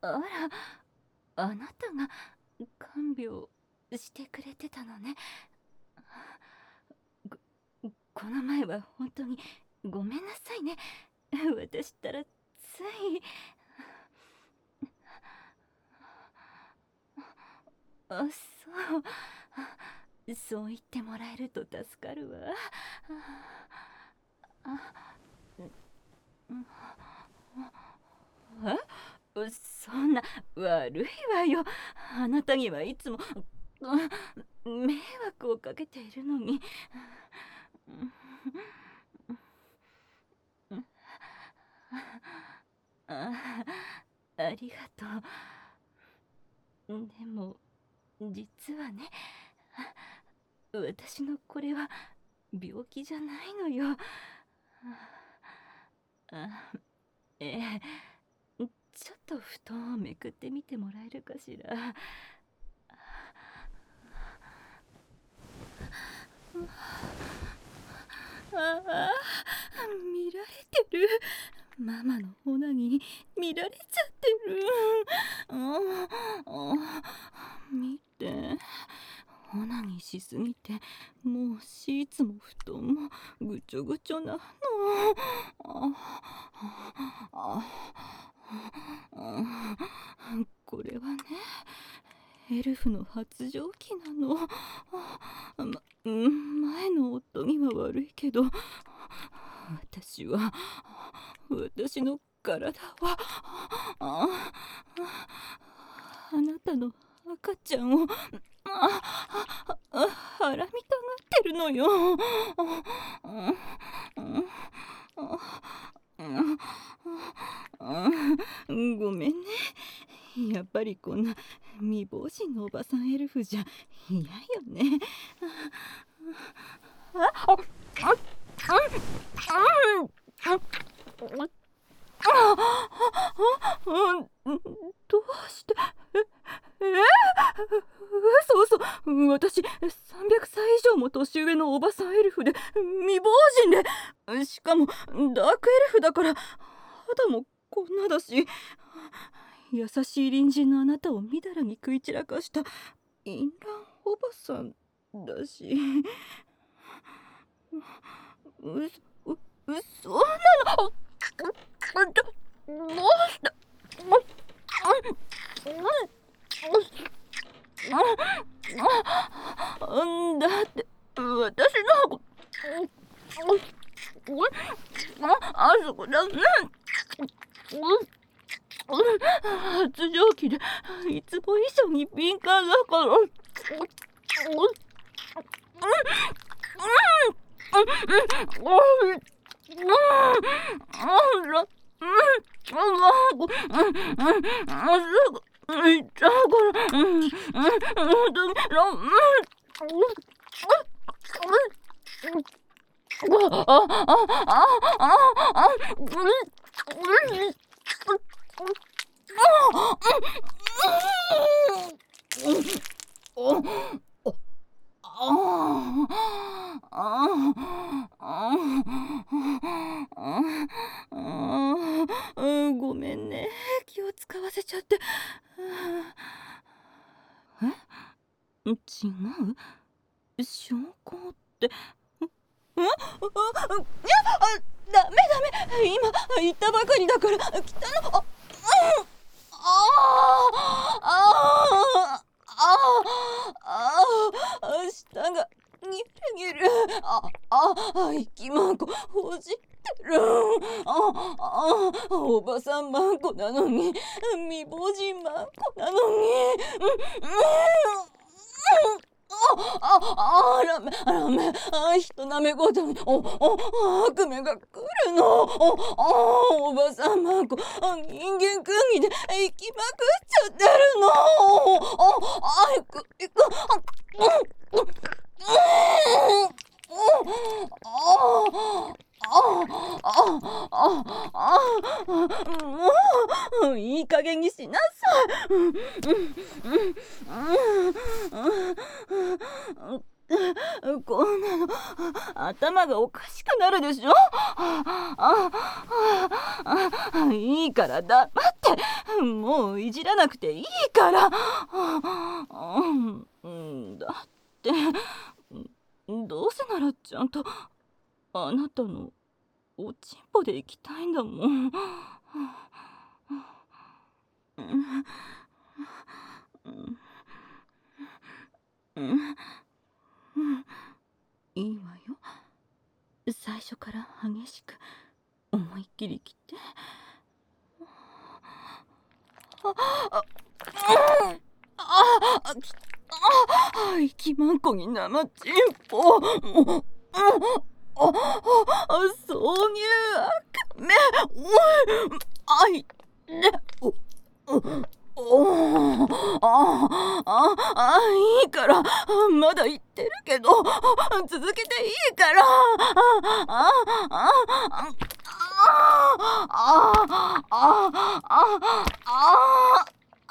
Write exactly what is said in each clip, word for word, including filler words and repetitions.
あら、あなたが看病してくれてたのね。こ、この前は本当にごめんなさいね。私ったらつい。あ、そうそう言ってもらえると助かるわ。え、そんな悪いわよ。あなたにはいつも迷惑をかけているのに。あ、ありがとう。でも実はね、私のこれは病気じゃないのよ。あ、ええ、ちょっと布団をめくってみてもらえるかしら。ああ、見られてる。ママのオナニー見られちゃってる。ああ、見て、オナニーしすぎてもうシーツも布団もぐちょぐちょなの。あああ、これはね、エルフの発情期なの。ま、前の夫には悪いけど、私は私の体はああなたの赤ちゃんをああはらみたがってるのよ。ごめんね。やっぱりこんな未亡人のおばさんエルフじゃ嫌よね。あ、あ、どうして？え、えそうそう、私さんびゃくさい以上も年上のおばさんエルフで未亡人で、しかもダークエルフだから肌もこんなだし、優しい隣人のあなたをみだらに食い散らかした淫乱おばさんだし。う、う、そうなの。どうして？だって私のあそこだね。発情期でいつも以上に敏感だから。ごめんね、気を使わせちゃって。え、違う？証拠って？ん？あ、ダメダメ、今言ったばかりだから。来たの。あああああ、舌がギュルギュル。ああ、息まんこほじってる。ああ、おばさんまんこなのに未亡人まんこなのに。うんうんあああラメラメ、あ人なめごとにおお悪夢が来るの。おおおばさんまんこ人間くんぎで行きまくっちゃってるの。おあいくいくうんうんもういい加減にしなさい。こんなの頭がおかしくなるでしょ。いいから黙って。 ってもういじらなくていいから。うん、だってどうせならちゃんとあなたのおちんぽで行きたいんだもん。いいわよ。最初から激しく思いっきり来て。ああああきあ息まんこに生チンポ。ああそういうあかめあいねおおあああいいからまだ言ってるけど続けていいから。あああああああああ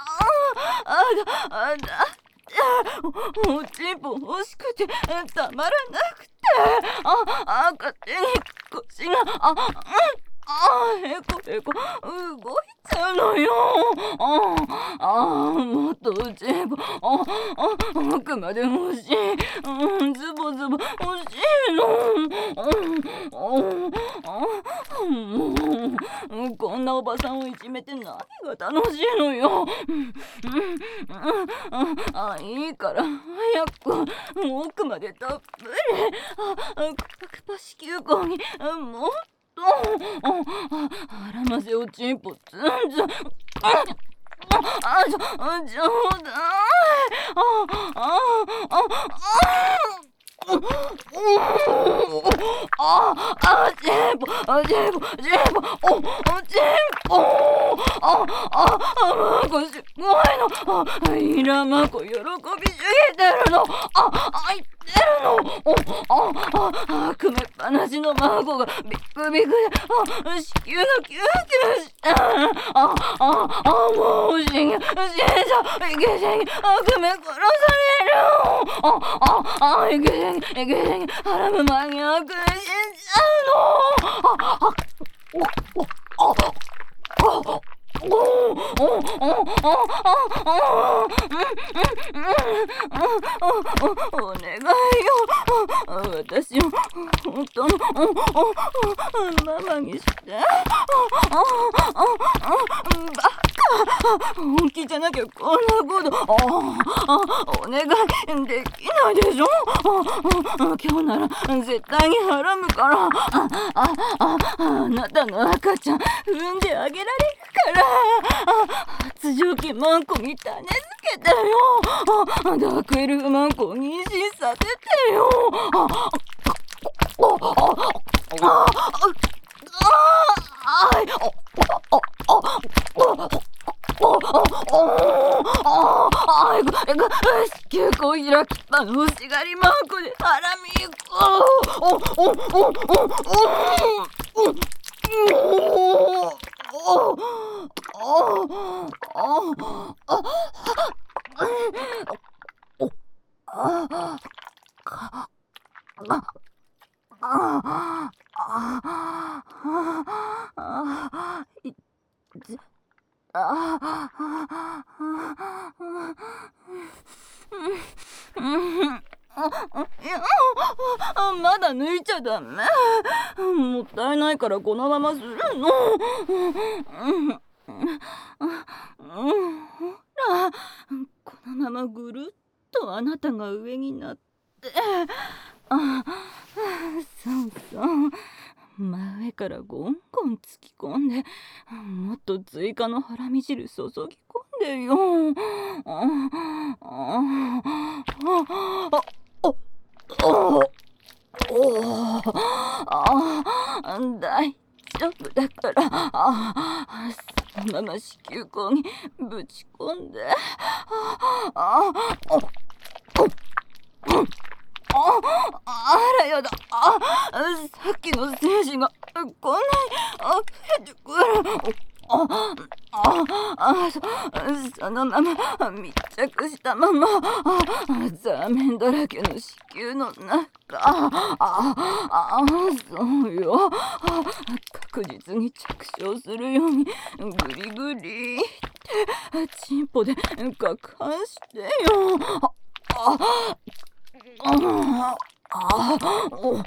あだおちんぽ欲しくてたまらなくて。ああ勝手に腰があうんあへこへこ動いちゃうのよ。ああもっとおちんぽああ奥まで欲しい。うんズボズボ欲しいの。うんうんこんなおばさんをいじめて何が楽しいのよ。あいいから早く奥までたっぷりパクパ子宮口にもっとあらませおちんぽつんつんああちょちょうだい。あああああチンポあチンポチンポおおチンポあああまこすごいの。あいらまこ喜びすぎてるの。ああいってるの。おああくめっぱなしのまこがビクビクであ子宮がキューキューしてあああもう死んじゃ死んじゃいけしんあくめ殺される。あああいけしんいけしん腹の前にあくめ死んじゃうの。ああおおあおおおおお願いよ私を本当のママにしてバカ本気じゃなきゃこんなことお願いできないでしょ。今日なら絶対に払むからあなたの赤ちゃん産んであげられるから発情期マンコに種付けてよ。ダークエルフマンコを妊娠させてよ。子宮口開きっぱの欲しがりマンコでハラミまだ抜いちゃダメ。もったいないからこのままするの。ほらこのままぐるっとあなたが上になってあそうそう真上からゴンゴン突き込んでもっと追加のハラミ汁注ぎ込んでよ。ああああ大丈夫だからあそのまま子宮口にぶち込んであああらやだあさっきの精子がこんなに溢れてくる。あああそそのまま密着したままザーメンだらけの子宮の中ああそうよ確実に着床するようにグリグリってチンポで攪拌してよ。ああああお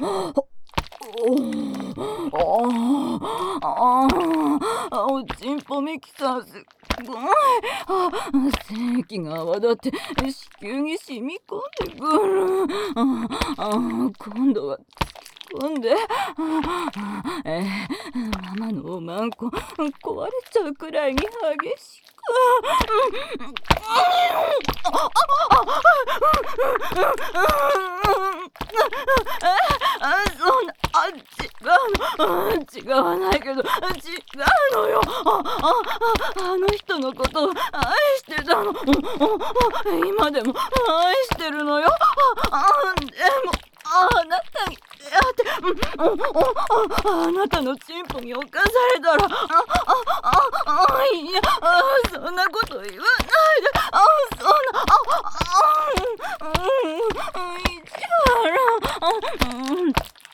ああおちんぽミキサーすごい。あ精液が泡立って子宮に染み込んでくる。ああ今度は突っ込んで、えー、ママのおまんこ壊れちゃうくらいに激しく。あ、そうな、あ、違うの、違わないけど、違うのよ。あ、あ、あの人のことを愛してたの。今でも愛してるのよ。あ、でも、あなたに出会って、あ、あなたのチンポに侵されたら、あ、あ、あ、あ、いや、あ、そんなこと言わないで。あ、そんな、あ、あ、うん、うん、意地悪。うん、うん、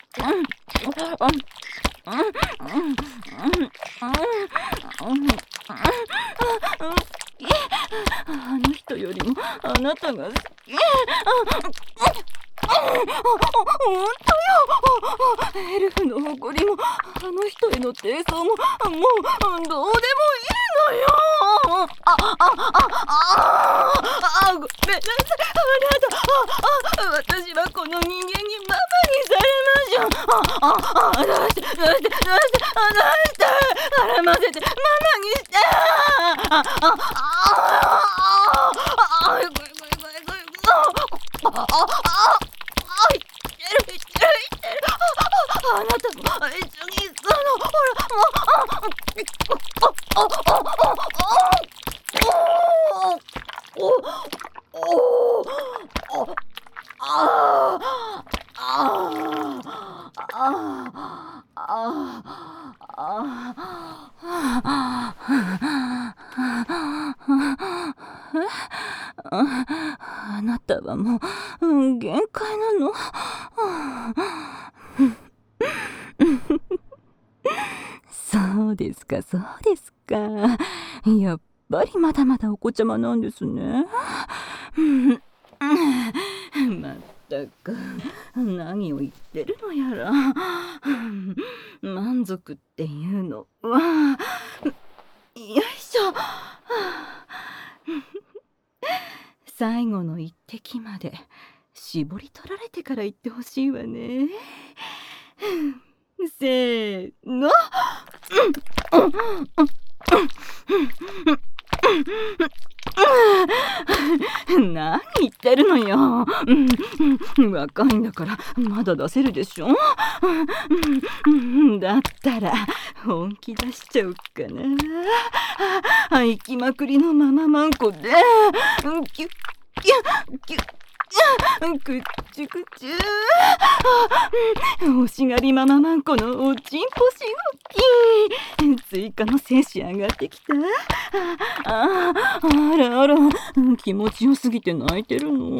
あの人よりもあなたが好き。本当よ。エルフの誇りもあの人への低層ももうどうでもいいのよ。あああああごめんなさい。あなた、ああ私はこの人間にママにされましょう。あああどうしてどうしてどうしてどうして絡ませてママにして。あああああごめんごめんごめんごめん。ああああなたも一緒にそのほらもうあああああなたはもう、うん、限界なの。そうですかそうですか。やっぱりまだまだお子ちゃまなんですね。まったく何を言ってるのやら。満足っていうのはよいしょ。最後の一滴まで絞り取られてから言ってほしいわね。せーの。何言ってるのよ。若いんだからまだ出せるでしょ。だったら本気出しちゃうかな。行きまくりのマママンコでキュッキュッキュッくっちゅくちゅ欲しがりマママンコのおちんぽしごき。追加の精子上がってきた。ああ、あらあら気持ちよすぎて泣いてるの。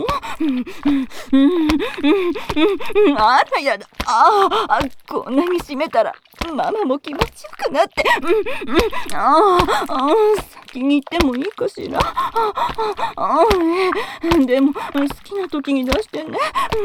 あらやだ。ああ、こんなに締めたらママも気持ちよくなって。ああ、先に行ってもいいかしら。ああ、えでも好きな時に出してね。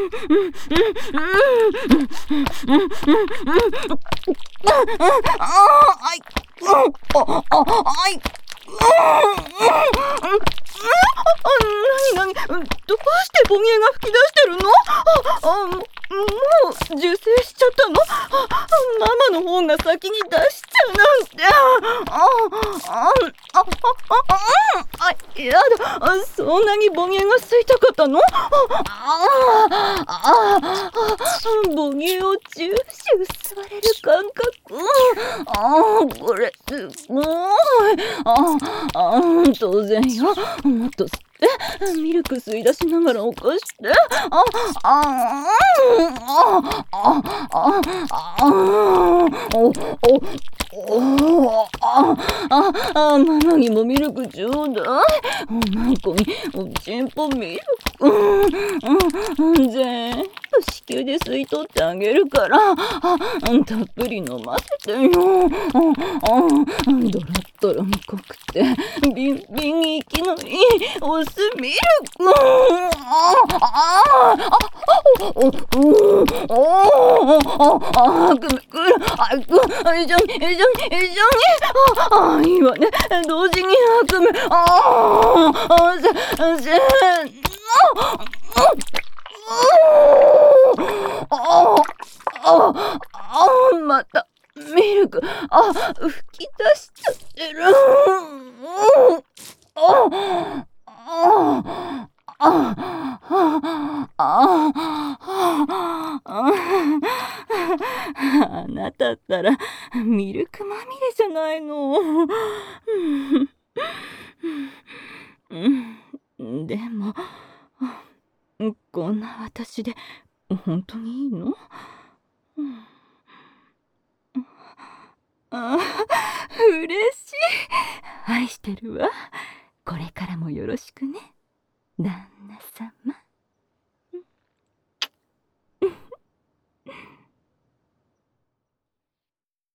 なになにどうして母乳が吹き出してるの。ああもう受精しちゃったの。ママの方が先に出しちゃうなんて。あああああやだ。そんなに母乳が吸いたかったの。あああ母乳をジューシュ吸われる感覚。ああこれすごい。ああ当然よ。もっと吸ってミルク吸い出しながら起こして。あああああああおおおあああママにもミルクちょうだい。おまんこにおちんぽミルク。 うんうん全部子宮で吸い取ってあげるから、あたっぷり飲ませてよ。うんうんドロッドロ濃くてビンビン息のいいオスミルク。あああおおおあくるくるあく一緒に一緒に一緒にああいいわね同時にあくむああせせあああまたミルクあ吹き出しちゃってる。あああああなたったらミルクまみれじゃないの。でもこんな私で本当にいいの？あ嬉しい。愛してるわ。これからもよろしくね旦那様。